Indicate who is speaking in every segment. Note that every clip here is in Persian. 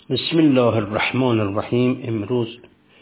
Speaker 1: بسم الله الرحمن الرحیم. امروز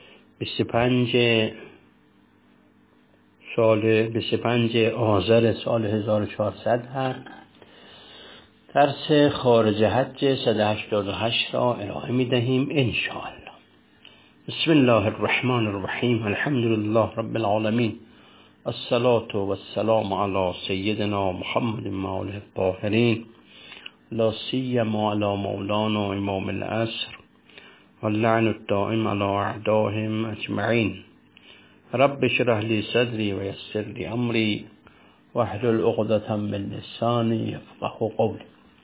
Speaker 1: 25 آذر سال 1400 هست. درس خارج حج 188 را ارائه می دهیم انشاءالله. بسم الله الرحمن الرحیم. الحمد لله رب العالمین، الصلاة والسلام علی سیدنا محمد و آله الطاهرین، لا سیما علی مولانا امام العصر واللعن الدائم علی اعدائهم اجمعین. رب اشرح لی صدری و یسر لی امری واحلل عقدة من لسانی یفقهوا قولی.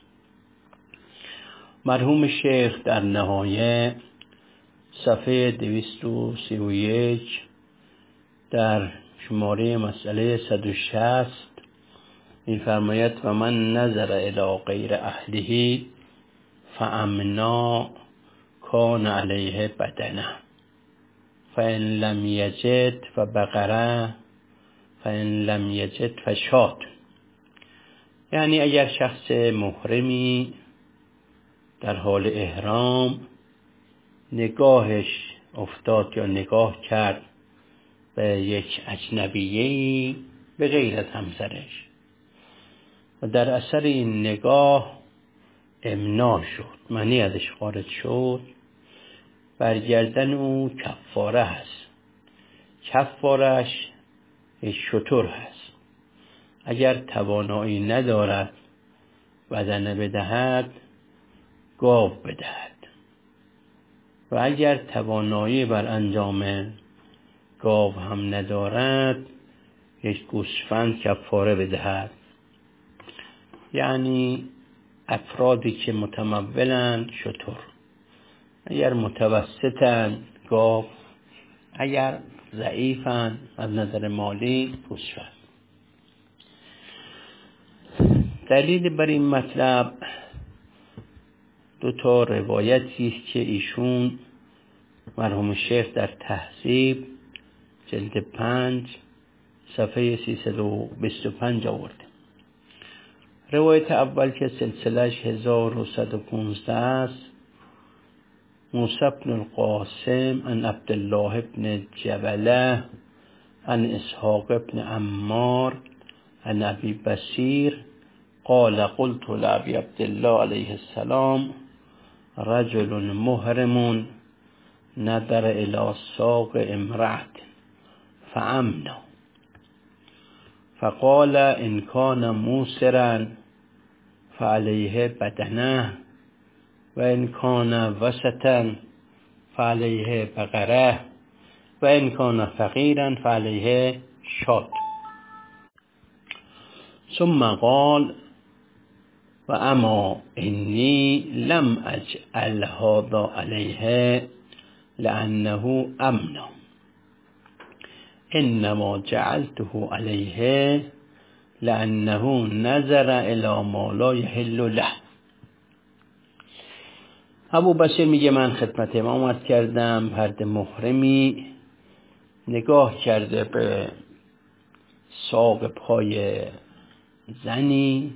Speaker 1: مرحوم شیخ در نهایه صفحه 231 در شماره مسئله 160 می‌فرماید و من نظر الی غیر اهله فامنا کان علیه بدنه فان لم یجد فبقره فان لم یجد فشات. یعنی اگر شخص محرمی در حال احرام نگاهش افتاد یا نگاه کرد به یک اجنبیه‌ای به غیر از همسرش و در اثر این نگاه امنا شد، منی ازش خارج شد، برگردن او کفاره هست. کفارش شتر هست. اگر توانایی ندارد بدنه بدهد، گاو بدهد، و اگر توانایی بر انجام گاو هم ندارد یک گوسفند کفاره بدهد. یعنی افرادی که متمولند شتر، اگر متوسطند گاو، اگر ضعیفند از نظر مالی گوسفند. دلیل بر این مطلب دو تا روایتی است که ایشون مرحوم شیخ در تهذیب جلد 5 صفحه 325 آورده. روایت اول که سلسله‌اش 1115 است، موسی بن القاسم عن عبدالله بن جبله عن اسحاق بن عمار عن ابی بصیر قال قلت لابی عبدالله علیه السلام رجل محرم نظر الى ساق امرأة فامنا فقال ان كان موسرا فعليه بدنه و ان كان وسطا فعليه بقره و ان كان فقيرا فعليه شاة. ثم قال و اما انی لم اجعل هذا علیه لانه امنا انما جعلته علیه لانه نظر الی ما لا یحل له. ابو بصیر میگه من خدمت امام عرض کردم فرد محرمی نگاه کرده به ساق پای زنی،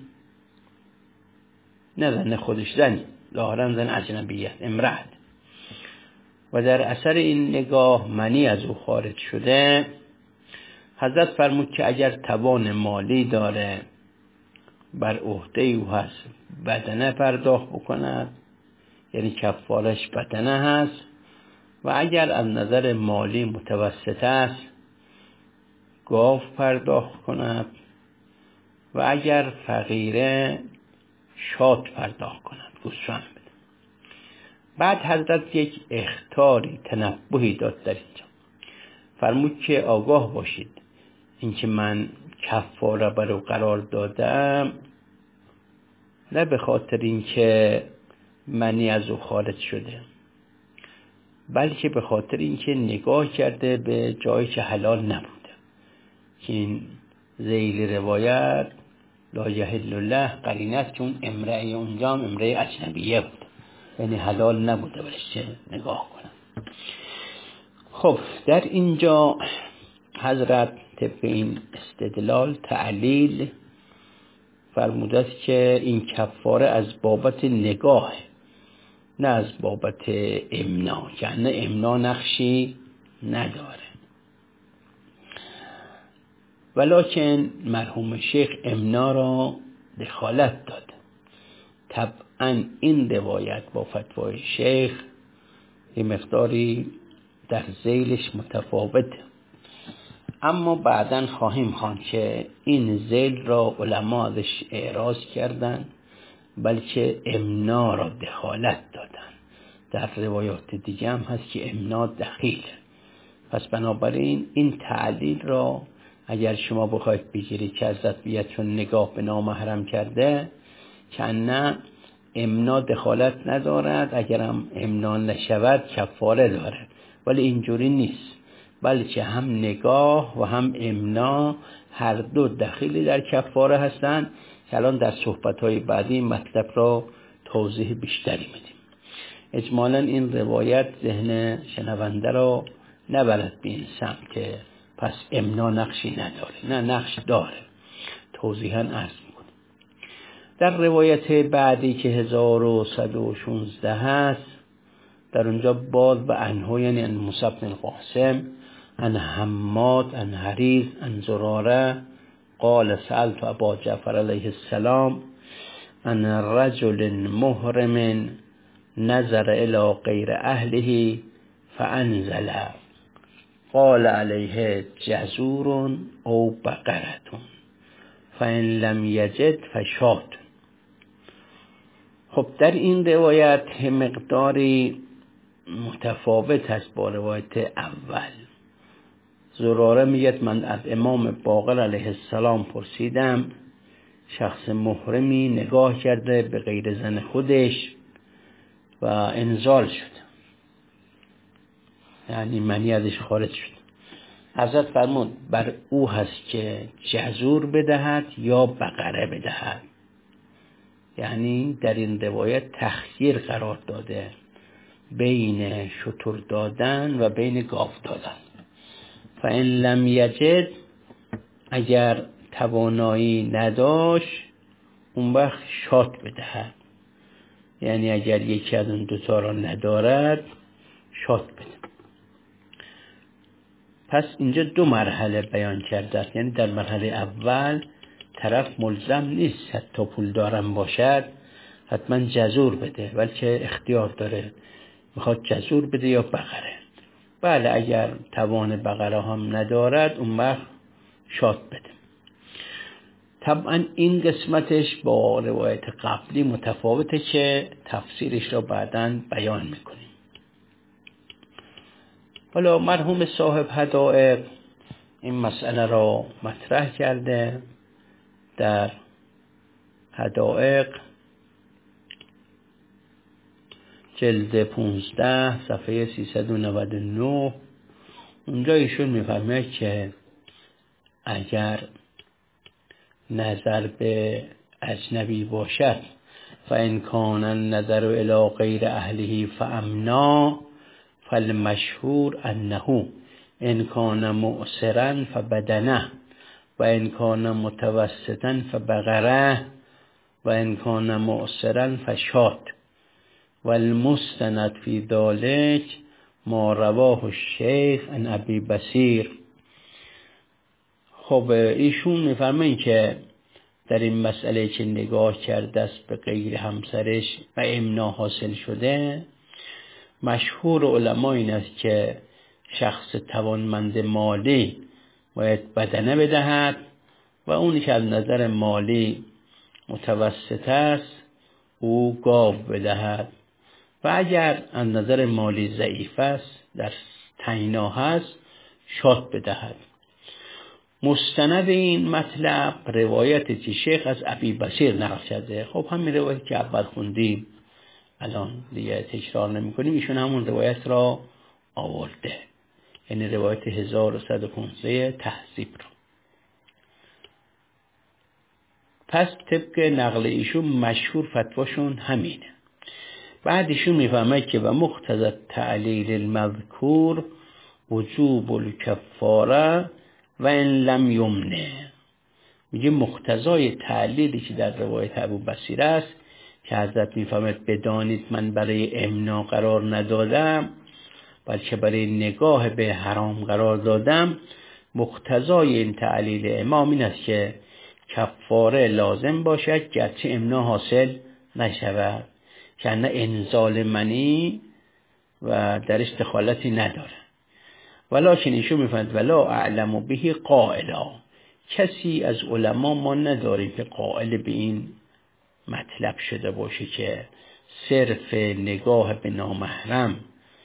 Speaker 1: نه زن خودش، زنی ظاهرا زن اجنبیه امرأت، و در اثر این نگاه منی از او خارج شده. حضرت فرمود که اگر توان مالی داره بر عهده او هست بدنه پرداخت بکند، یعنی کفارش بدنه هست، و اگر از نظر مالی متوسط است گاو پرداخت کند، و اگر فقیره شات پرداخت کند، گوسفند بده. بعد حضرت یک اخطاری تنبهی داد در اینجا، فرمود که آگاه باشید اینکه من کفاره برو قرار دادم نه به خاطر اینکه منی از او خارج شده، بلکه به خاطر اینکه نگاه کرده به جایی که حلال نبوده، که این ذیل روایت لا یحل له قرینه است که اون امرأه اونجا هم امرأه اجنبیه بود، یعنی حلال نبوده برش چه نگاه کنم. خب در اینجا حضرت طبق این استدلال تعلیل فرموده است که این کفاره از بابت نگاه نه از بابت امنا، یعنی امنا نقشی نداره. ولکن مرحوم شیخ امنا را دخالت داد. طبعا این روایت با فتوای شیخ یه مقداری در ذیلش متفاوته، اما بعداً خواهیم خواند که این ذیل را علما ازش اعراض کردن، بلکه امنا را دخالت دادن. در روایات دیگه هم هست که امنا دخیله. پس بنابراین این تعلیل را اگر شما بخواید بگیرید که حضرت بیاد چون نگاه به نامحرم کرده، که نه امنا دخالت ندارد، اگرم امنا نشود کفاره دارد، ولی اینجوری نیست، بلکه هم نگاه و هم امنا هر دو دخیلی در کفاره هستند که الان در صحبت‌های بعدی مطلب را توضیح بیشتری میدیم. اجمالاً این روایت ذهن شنونده را نبرد به این سمت که پس امنا نقشی نداره، نه نقش داره. توضیحاً عرض میکنم. در روایت بعدی که 1116 هست، در اونجا باز به عنه، یعنی ان موسی بن القاسم، ان حماد، ان حریز، ان زراره قال سألت ابا جعفر علیه السلام ان رجل محرم نظر الى غیر اهله فانزل قال علیه جزور او بقرة فان لم یجد فشات. خب در این روایت مقداری متفاوت است با روایت اول. زراره میگه من از امام باقر علیه السلام پرسیدم، شخص محرمی نگاه کرده به غیر زن خودش و انزال شد، یعنی منی ازش خارج شد. حضرت فرمود بر او هست که جزور بدهد یا بقره بدهد، یعنی در این روایت تخییر قرار داده بین شتر دادن و بین گاو دادن. فإن لم یجد، اگر توانایی نداشت اون وقت شات بدهد، یعنی اگر یکی از اون دوتا را ندارد شات بده. پس اینجا دو مرحله بیان کرده، یعنی در مرحله اول طرف ملزم نیست حتی پول دارم باشد حتما جزور بده، بلکه اختیار داره میخواد جزور بده یا بقره. بله اگر توان بقره هم ندارد اون وقت شات بده. طبعا این قسمتش با روایت قبلی متفاوته که تفسیرش را بعداً بیان میکنیم. حالا مرحوم صاحب حدائق این مسئله را مطرح کرده در حدائق جلد 15 صفحه 399. اونجا ایشون میفرمه که اگر نظر به اجنبی باشد فإن کان النظر الی غیر اهله فامنا فالمشهور انه ان کان مؤسرا فبدنه و ان کان متوسطا فبقره و ان کان مؤسرا فشات والمستند فی ذلک ما رواه الشیخ عن ابی بصیر. خب ایشون میفرمایند که در این مسئله که نگاه کرده است به غیر همسرش و امنا حاصل شده، مشهور علما این است که شخص توانمند مالی باید بدنه بدهد و اونی که از نظر مالی متوسط است او گاو بدهد و اگر از نظر مالی ضعیف است در تنگنا هست شات بدهد. مستند این مطلب روایت که شیخ از ابی بصیر نقل کرده. خب همین روایت که اول خوندیم الان دیگه تکرار نمی کنیم، ایشون همون روایت را آورده، یعنی روایت 1115 تهذیب رو. پس طبق نقل ایشون مشهور فتواشون همینه. بعد ایشون میفهمه که و مقتضی تعلیل المذکور وجوب الکفاره و ان لم یمنه. میگه مقتضای تعلیلی که در روایت ابو بصیر است که حضرت میفرماید بدانید من برای امنا قرار ندادم بلکه برای نگاه به حرام قرار دادم، مقتضای این تعلیل امام این است که کفاره لازم باشد گرچه امنا حاصل نشود، که نه انزال منی و درش دخالتی نداره. ولکن ایشون میفرماید ولا اعلم به قائلا، کسی از علما ما نداریم که قائل به این مطلب شده باشه که صرف نگاه به نامحرم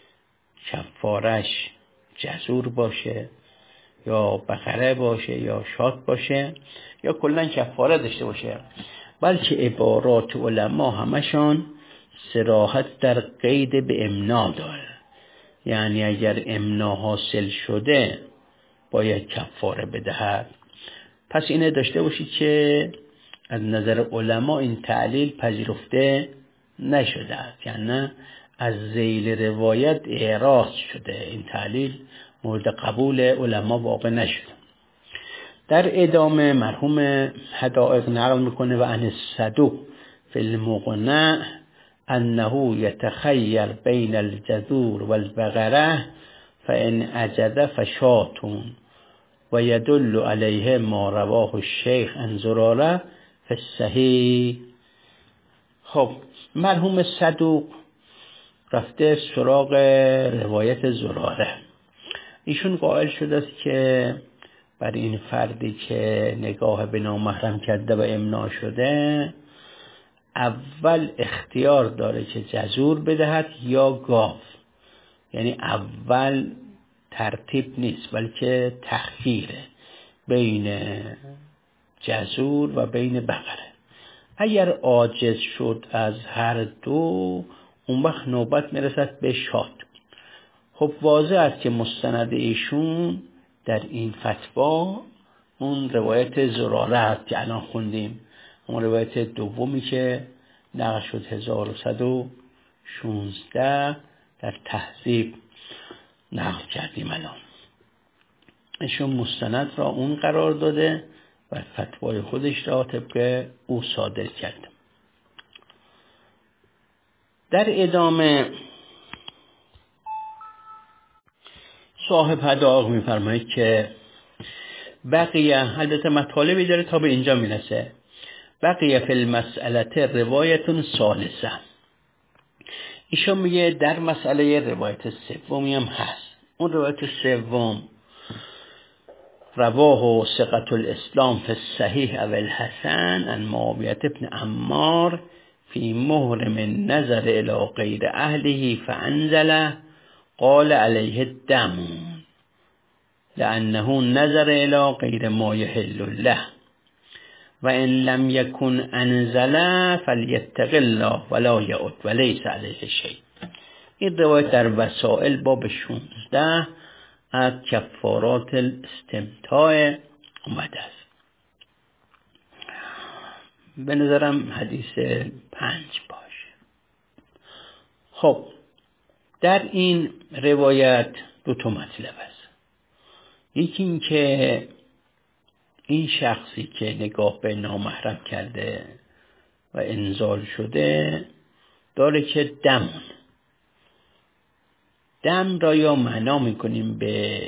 Speaker 1: کفارش جزور باشه یا بقره باشه یا شات باشه یا کلا کفاره داشته باشه، بلکه عبارات علما همشان صراحت در قید به امنا داره. یعنی اگر امنا حاصل شده باید کفاره بدهد. پس اینه داشته باشید که از نظر علما این تعلیل پذیرفته نشده است، یعنی از ذیل روایت اعراض شده، این تعلیل مورد قبول علما واقع نشده. در ادامه مرحوم حدائق نقل میکنه و عن الصدوق فی المقنع انه یتخیر بین الجذور والبقره فان عجز فشاتون و یدل علیه ما رواه الشیخ عن زراره فی الصحیح. خب مرحوم صدوق رفته سراغ روایت زراره. ایشون قائل شده است که بر این فردی که نگاه به نامحرم کرده و امنا شده اول اختیار داره که جزور بدهد یا گاو، یعنی اول ترتیب نیست بلکه تخییره بین جزور و بین بقره. اگر عاجز شد از هر دو اون وقت نوبت میرسد به شات. خب واضح است که مستند ایشون در این فتوا اون روایت زراره است که الان خوندیم، اون روایت دومی که نقل شد 1116 در تهذیب نقل کردیم. الان ایشون مستند را اون قرار داده و فتوای خودش را طبق او صادر کرده. در ادامه صاحب حدائق میفرماید که بقیه، البته مطالبی داره تا به اینجا میرسه، بقیه فی المسئله روایت ثالثه. ایشون میگه در مسئله روایت سومی هم هست. اون روایت سوم رواه ثقة الاسلام فی الصحیح او الحسن عن معاویة بن عمار فی محرم نظر الی غیر اهله فانزله قال علیه الدم لأنه نظر الی غیر ما یحل له و ان لم یکن انزله فلیتق الله ولا یعد ولیس علیه شیء. این روایت در وسائل باب 16 از کفارات الاستمتاع اومده است. به نظرم حدیث 5 باشه. خب در این روایت دو تا مطلب است. یکی این که این شخصی که نگاه به نامحرم کرده و انزال شده داره که دم را یا معنا میکنیم به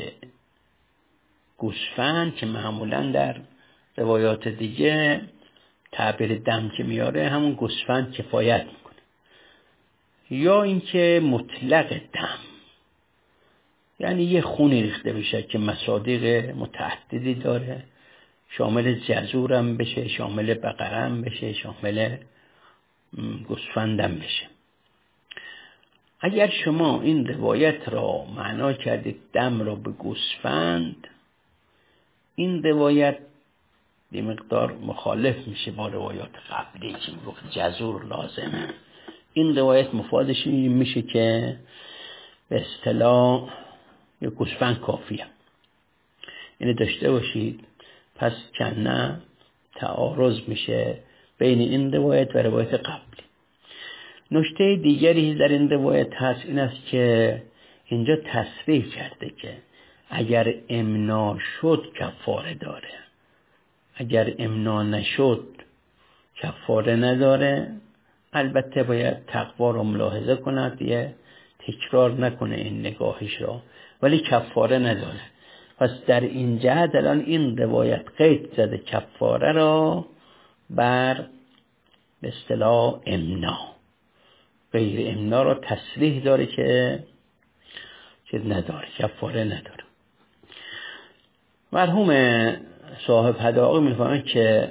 Speaker 1: گوسفند که معمولا در روایات دیگه تعبیر دم که میاره همون گوسفند کفایت میکنه، یا اینکه مطلق دم یعنی یه خونی ریخته بشه که مصادیق متعددی داره، شامل جزورم بشه، شامل بقرم بشه، شامل گوسفندم بشه. اگر شما این روایت را معنا کردید دم را به گوسفند، این روایت به مقدار مخالف میشه با روایات قبلی که میگفت جزور لازمه. این روایت مفادش میشه که به اصطلاح یک گوسفند کافیه. اینو داشته باشید. پس کنه تعارض میشه بین این روایت و روایت قبلی. نکته دیگری در این روایت هست این است که اینجا تصریح کرده که اگر امنا شد کفاره داره، اگر امنا نشد کفاره نداره البته باید تقوا رو ملاحظه کند، یه تکرار نکنه این نگاهش را، ولی کفاره نداره. پس در این جهت الان این روایت قید زده کفاره را بر به اصطلاح امنا، غیر امنا را تصریح داره که چیز نداره، کفاره نداره. مرحوم صاحب حدائق می‌فرماید که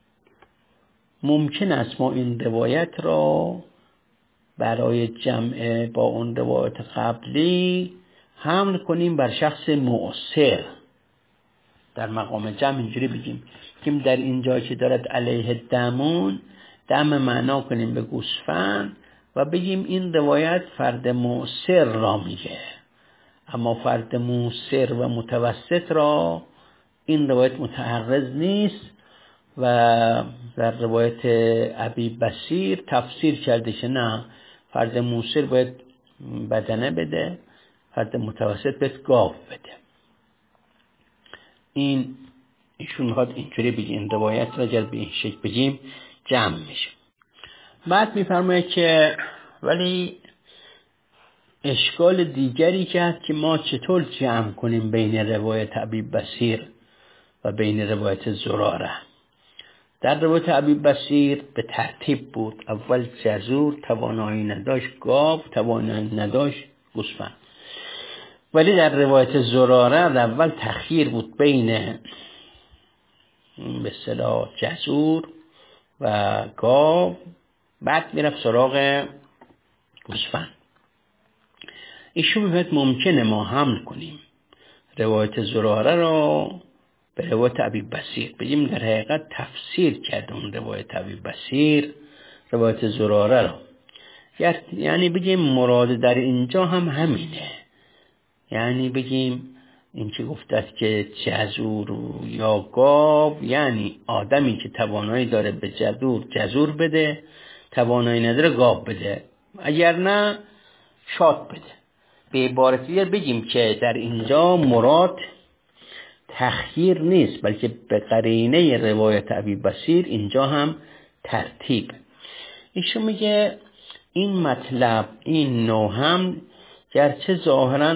Speaker 1: ممکن است ما این روایت را برای جمع با اون روایت قبلی حمل کنیم بر شخص مؤثر. در مقام جمع اینجوری بگیم که در اینجا که دارد علیه دمون، دم معنا کنیم به گوسفند و بگیم این روایت فرد مؤثر را میگه، اما فرد مؤثر و متوسط را این روایت متعرض نیست. و در روایت ابی بصیر تفسیر کرده که نه، فرد مؤثر باید بدنه بده، فرد متوسط باید گاو بده. ایشون میخواد اینجوری بگه، این روایت را اگر به این شکل بگیم جمع میشه. بعد میفرماید که ولی اشکال دیگری که هست که ما چطور جمع کنیم بین روایت ابی بصیر و بین روایت زراره. در روایت ابی بصیر به ترتیب بود، اول جزور توانایی نداشت، گاو توانایی نداشت، گوسفند. ولی در روایت زراره اول تخییر بود بین به اصطلاح جزور و گاو، بعد میرفت سراغ گوسفند. ایشون میگه ممکنه ما حمل کنیم روایت زراره را به روایت ابی بصیر، بگیم در حقیقت تفسیر کرد اون روایت ابی بصیر روایت زراره را، یعنی بگیم مراد در اینجا هم همینه، یعنی بگیم این که گفته که جزور یا گاو، یعنی آدمی که توانایی داره به جزور بده، توانایی نداره گاو بده، اگر نه شات بده. به عبارت دیگر بگیم که در اینجا مراد تخییر نیست، بلکه به قرینه روایت ابی بصیر اینجا هم ترتیب. ایشون میگه این مطلب، این نوع هم گرچه ظاهراً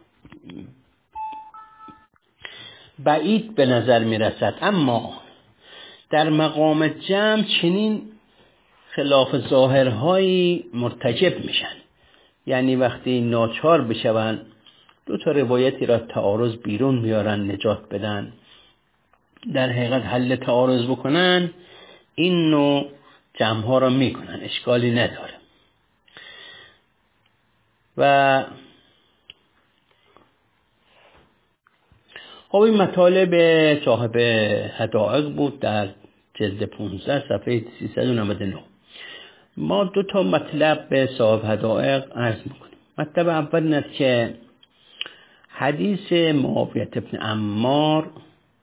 Speaker 1: بعید به نظر میرسد، اما در مقام جمع چنین خلاف ظاهرهایی مرتکب میشن. یعنی وقتی ناچار بشون دو تا روایتی را تعارض بیرون بیارن، نجات بدن، در حقیقت حل تعارض بکنن، این نوع جمع ها را میکنن، اشکالی نداره. و خب این مطالب صاحب حدائق بود در جلد 15 صفحه 399. ما دو تا مطلب به صاحب حدائق عرض میکنیم. مطلب اول این است که حدیث معاویه ابن عمار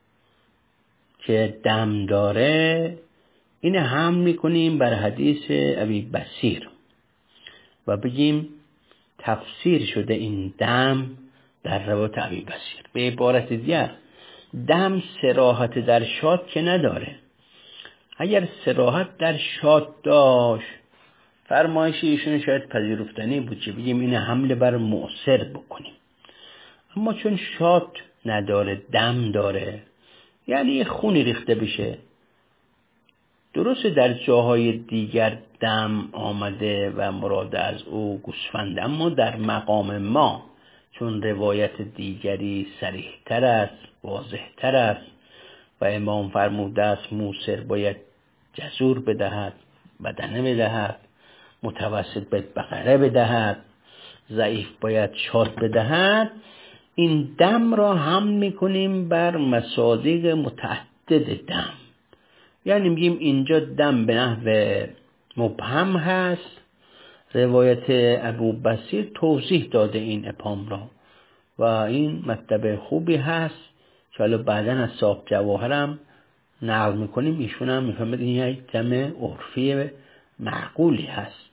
Speaker 1: که دم داره، این هم میکنیم بر حدیث ابی بصیر و بگیم تفسیر شده این دم در روایت ابی بصیر. به عبارت دیگر دم صراحت در شاد که نداره. اگر صراحت در شاد داشت، فرمایش ایشون شاید پذیرفتنی بود که بگیم این حمله بر مؤثر بکنیم، اما چون شاد نداره، دم داره، یعنی خونی ریخته بشه. درسته در جاهای دیگر دم آمده و مراد از او گوسفند، اما در مقام ما چون روایت دیگری صریح‌تر است، واضح‌تر است و امام فرموده است موسر باید جزور بدهد، بدنه بدهد، متوسط باید بقره بدهد، ضعیف باید شاد بدهد، این دم را هم میکنیم بر مصادیق متعدد دم. یعنی میگیم اینجا دم به نحو مبهم هست، روایت ابو بصیر توضیح داده این ابهام را و این مطلب خوبی هست که حالا بعداً از صاحب جواهرم نقل میکنیم. ایشون هم میفهمد این یک دم عرفی معقولی هست.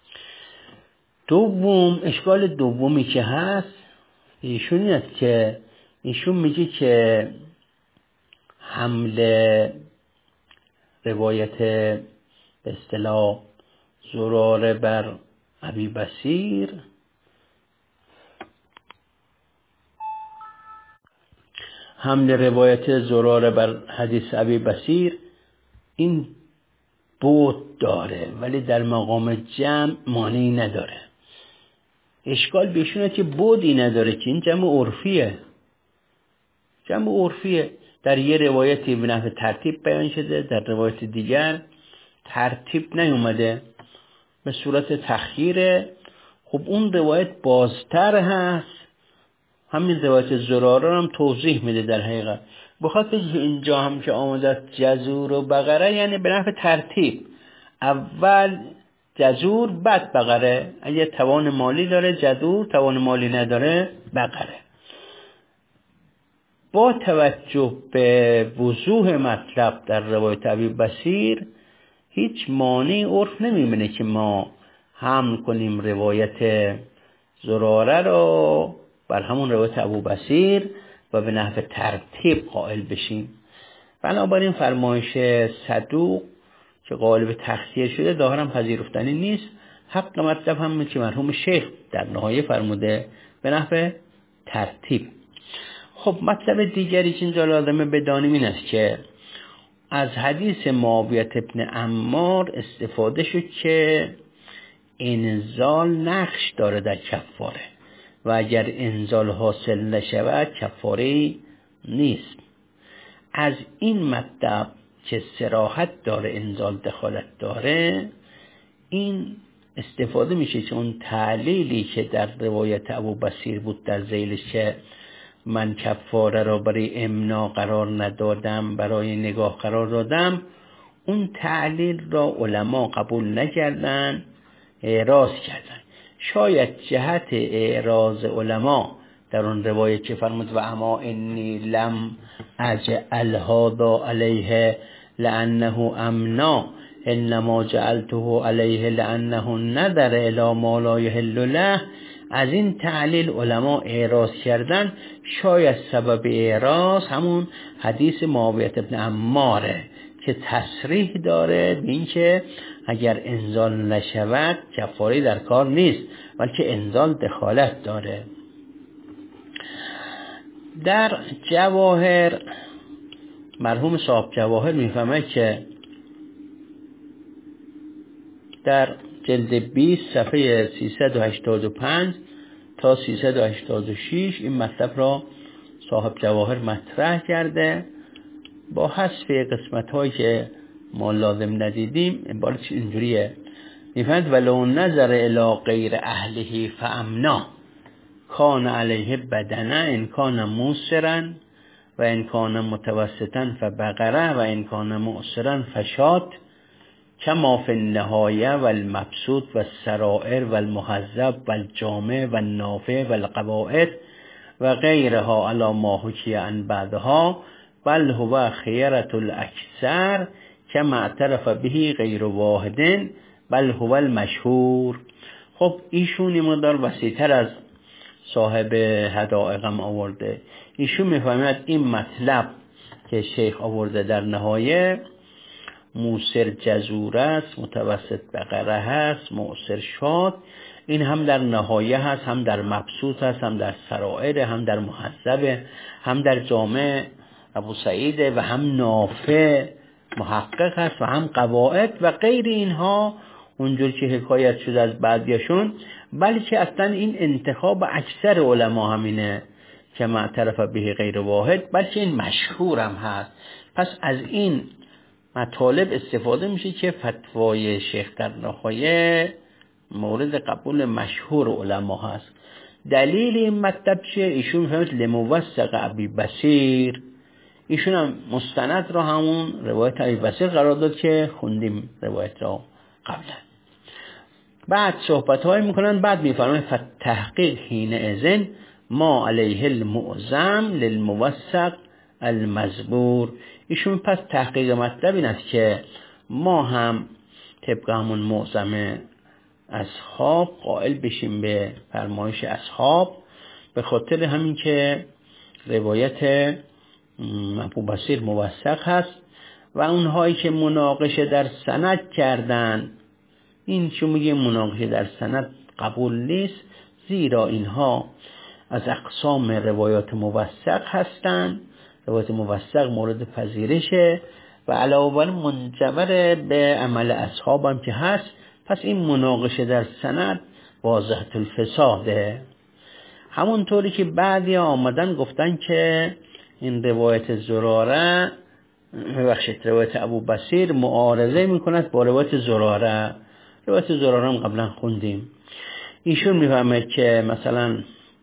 Speaker 1: دوم، اشکال دومی که هست ایشون این است که ایشون میگه که حمل روایت به اصطلاح زراره بر ابی بصیر، حمل روایت زراره بر حدیث ابی بصیر این بود داره، ولی در مقام جمع مانعی نداره. اشکال بهشونه که بودی نداره، که این جمع عرفیه. جمع عرفیه. در یه روایتی به نحو ترتیب بیان شده، در روایت دیگر ترتیب نیومده، به صورت تخییره. خب اون روایت بازتر هست. همین روایت زراره هم توضیح میده در حقیقت. بخاطر اینجا هم که آمده جزور و بقره، یعنی به نحو ترتیب، اول جزور بعد بقره. اگه توان مالی داره جزور، توان مالی نداره بقره. با توجه به وضوح مطلب در روایت ابی بصیر هیچ مانعی عرف نمیبینه که ما حمل کنیم روایت زراره رو بر همون روایت ابو بصیر و به نحو ترتیب قائل بشیم. بنابراین فرمایش صدوق که قائل به تخییر شده ظاهرا پذیرفتنی نیست. حق مطلب هم که مرحوم شیخ در نهایه فرموده به نحو ترتیب. خب مطلب دیگری که اینجا لازمه بدانیم این است که از حدیث معاویه ابن عمار استفاده شد که انزال نقش داره در کفاره و اگر انزال حاصل نشود کفاره نیست. از این مطلب که صراحت داره انزال دخالت داره، این استفاده میشه که اون تعلیلی که در روایت ابو بصیر بود در ذیلش که من کفاره را برای امنا قرار ندادم، برای نگاه قرار دادم، اون تعلیل را علما قبول نکردن، اعراض کردن. شاید جهت اعراض علما در اون روایت که فرمود و اما انی لم اجعل هذا علیه لانه امنا انما جعلته علیه لانه نظر الی ما لا یحل له، از این تعلیل علما اعراض کردن. شاید سبب اعراض همون حدیث معاویه ابن عماره که تصریح داره به این که اگر انزال نشود کفاره در کار نیست، بلکه انزال دخالت داره. در جواهر مرحوم صاحب جواهر میفهمه که در جلد 20 صفحه 385 تا 386 این مطلب را صاحب جواهر مطرح کرده. با حذف قسمت هایی که ما لازم ندیدیم عبارتش اینجوریه، میفهمد ولو نظر الی غیر اهله فامنا کان علیه بدنه ان کان موسرا و ان کان متوسطا فبقره و ان کان مؤسرا فشات کما فی النهایه و المبسوط و السرائر و المحذب و الجامع و النافع و القواعد و غیرها علی ما حکی عن بعدها بل هو خیرت الاکثر کما اعترف به غیر واحد بل هو المشهور. خب ایشون این مقدار وسیع‌تر از صاحب حدائقم آورده. ایشون میفهمد این مطلب که شیخ آورده در نهایه موسر جزور است، متوسط بقره هست، مؤسر شاد، این هم در نهایه هست، هم در مبسوط هست، هم در سرائر، هم در محذب، هم در جامع ابو سعید و هم نافع محقق هست و هم قواعد و غیر اینها اونجور که حکایت شده از بعضیشون، بلکه اصلا این انتخاب اکثر علما همینه که معترف به غیر واحد، بلکه این مشهور هم هست. پس از این مطالب استفاده میشه که فتوای شیخ در نهایه مورد قبول مشهور علما هست. دلیل این مطلب چیه؟ ایشون فهمت لموثق ابی بصیر، ایشون هم مستند را همون روایت ابی بصیر قرار داد که خوندیم روایت را قبلا. بعد صحبت های میکنن، بعد میفرمایند فتحقیق حین اذن ما علیه المعظم للموثق المزبور. ایشون پس تحقیق مطلب این است که ما هم طبق همون معظم اصحاب قائل بشیم به فرمایش اصحاب، به خاطر همین که روایت ابو بصیر موثق هست و اونهایی که مناقشه در سند کردن این چون میگه مناقشه در سند قبول نیست، زیرا اینها از اقسام روایات موثق هستند. روایات موثق مورد پذیرشه و علاوه بر منجبر به عمل اصحاب هم که هست، پس این مناقشه در سند واضحة الفساده. همونطوری که بعضی آمدن گفتن که این روایت زراره، روایت ابو بصیر معارضه میکند با روایت زراره. روایت زراره هم قبلا خوندیم. ایشون میفهمه که مثلا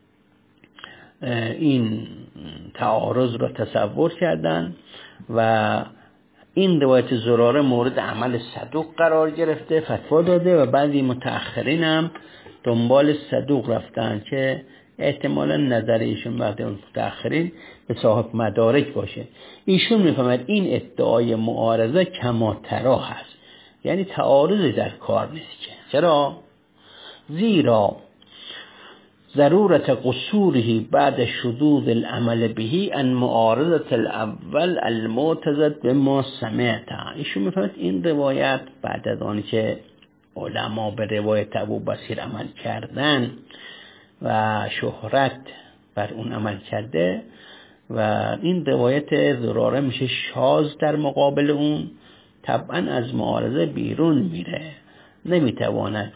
Speaker 1: این تعارض را تصور کردن و این روایت زراره مورد عمل صدوق قرار گرفته، فتوا داده و بعضی متأخرین هم دنبال صدوق رفتن که احتمالا نظر ایشون بعد اون متأخرین به صاحب مدارک باشه. ایشون میفهمد این ادعای معارضه کماترا هست، یعنی تعارض در کار نیست. چرا؟ زیرا ضرورت قصوره بعد شذوذ العمل به ان معارضه الاول المعتزد به ما سمعت. ایشون میفهمد این روایت بعد از آنی که علما به روایت ابو بصیر عمل کردن و شهرت بر اون عمل کرده و این روایت زراره میشه شاذ در مقابل اون، طبعا از معارضه بیرون میره، نمیتواند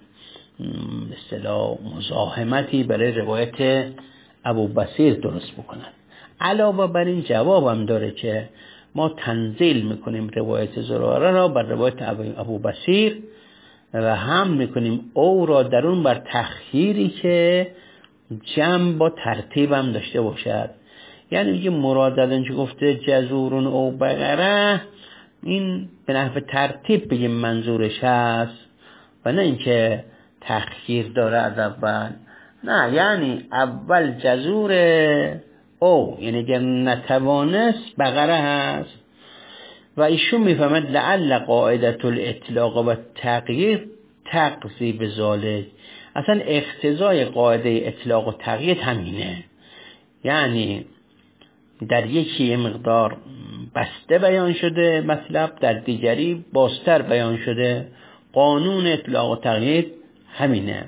Speaker 1: مثلا مزاحمتی برای روایت ابو بصیر درست بکند. علاوه بر این جوابم داره که ما تنزیل میکنیم روایت زراره را بر روایت ابو بصیر و هم میکنیم او را درون بر تخییری که جمع با ترتیب هم داشته باشد. یعنی میگه مراد از اینکه گفته جزورون او بقره، این به نحو ترتیب بگیم منظورش هست و نه اینکه تخییر داره از اول. نه، یعنی اول جزور او، یعنی اگر نتوانست بقره هست. و ایشون میفهمد لعل قاعدت الاطلاق و تقیید تقضی به ذالک. اصلا اقتضای قاعده اطلاق و تقیید همینه، یعنی در یکی مقدار بسته بیان شده مطلب، در دیگری بازتر بیان شده. قانون اطلاق و تقیید همینه.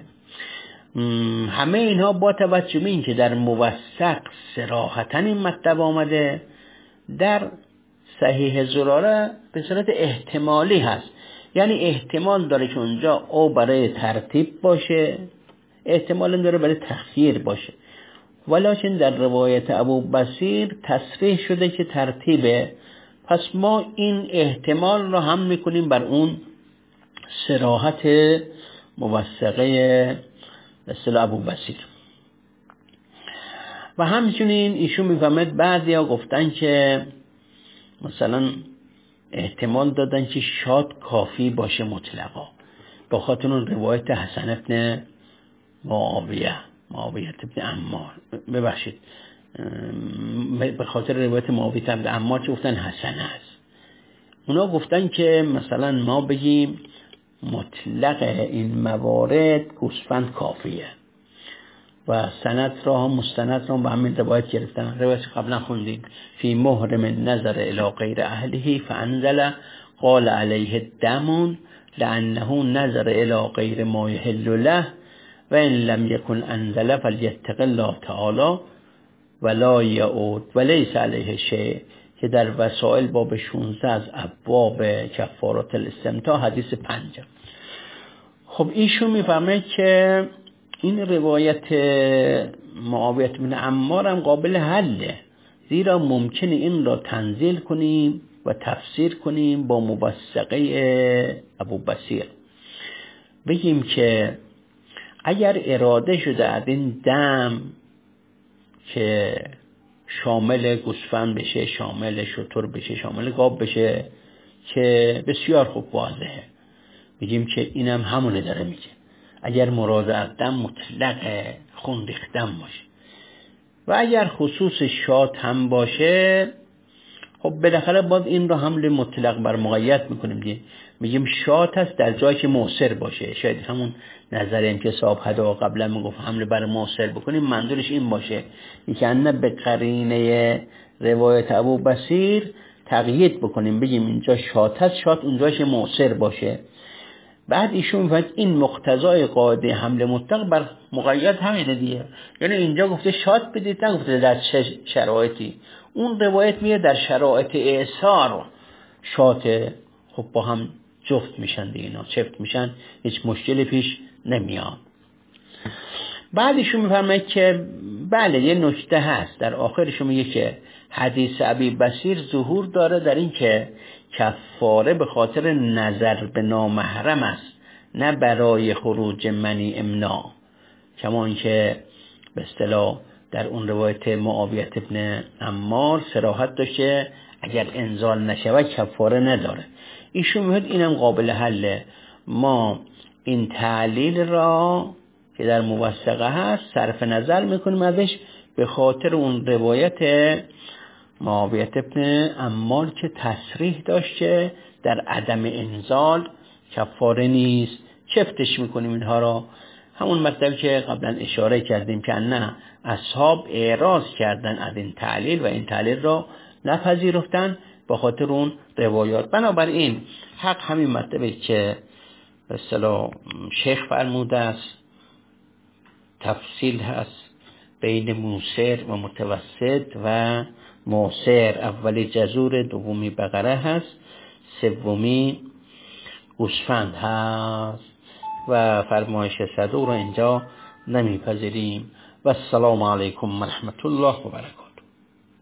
Speaker 1: همه اینها با توجه به این که در موثق صراحتاً این مطلب آمده، در صحیح زراره به صورت احتمالی هست، یعنی احتمال داره که اونجا او برای ترتیب باشه، احتمال داره برای تخییر باشه، ولیکن در روایت ابو بصیر تصریح شده که ترتیبه. پس ما این احتمال رو هم میکنیم بر اون صراحت موثقه مثل ابو بصیر. و همچنین ایشون میفهمد بعضی ها گفتن که مثلا احتمال دادن که شاد کافی باشه مطلقا، به خاطر اون روایت حسن ابن معاویه ابن عمار، ببخشید به خاطر روایت معاویه ابن عمار که گفتن حسن است. اونا گفتن که مثلا ما بگیم مطلق این موارد گوسفند کافیه و سند را هم مستند را هم به همین روایت گرفتن. روایت قبلا خوندیم فی محرم نظر الی غیر اهله فانزل قال علیه الدم لانه نظر الی غیر ما یحل له و ان لم یکن انزل فلیتق الله تعالی ولا یعود ولیس علیه شیء، که در وسائل باب 16 از ابواب کفارات الاستمتاع حدیث 5. خب ایشون میفهمه که این روایت معاویه بن عمار هم قابل حله، زیرا ممکنه این را تنزیل کنیم و تفسیر کنیم با موثقه ابو بصیر. بگیم که اگر اراده شده از این دم که شامل گوسفند بشه، شامل شتر بشه، شامل گاو بشه، که بسیار خوب واضحه، میگیم که اینم همونه داره میگه. اگر مراد از دم مطلق خون ریختن باشه و اگر خصوص شات هم باشه، خب بالاخره باز این رو حمل مطلق بر مقید میکنیم، میگیم شات هست در جایی که موثر باشه. شاید همون نظریم که صاحب هدا قبلا میگفت حمل بر موثر بکنیم، منظورش این باشه که نه به قرینه روایت ابو بصیر تقیید بکنیم، بگیم اینجا شات هست، شات اونجاش موثر باشه. بعد ایشون میفرماید این مقتضای قاعده حمل مطلق بر مقید همینه دیگه. یعنی اینجا گفته شات بدید، نگفته در چه شرایطی. اون روایت میگه در شرایط اعصار شات، خب با هم جفت میشن دیگه، اینا چفت میشن، هیچ مشکلی پیش نمیاد. بعدشون میفرماید که بله یه نکته هست در آخرشون، میگه که حدیث ابی بصیر ظهور داره در این که کفاره به خاطر نظر به نامحرم است، نه برای خروج منی امنا، کما اینکه به اصطلاح در اون روایت معاویه ابن عمار صراحت داشته اگر انزال نشود کفاره نداره. ایشون میگه اینم قابل حله، ما این تعلیل را که در موثقه هست صرف نظر میکنیم ازش به خاطر اون روایت معاویه ابن عمار که تصریح داشته در عدم انزال کفاره نیست، چفتش میکنیم اینها را. همون مطلبی که قبلا اشاره کردیم که نه اصحاب اعراض کردن از این تعلیل و این تعلیل را نپذیرفتن به خاطر اون روایات. بنابراین حق همین مطلبی که به اصطلاح شیخ فرموده است، تفصیل هست بین موسر و متوسط و موسر، اولی جزور، دومی بقره هست، سومی گوسفند هست و فرمایش صدور رو اینجا نمیپذیریم. و السلام علیکم و رحمت الله و برکاته.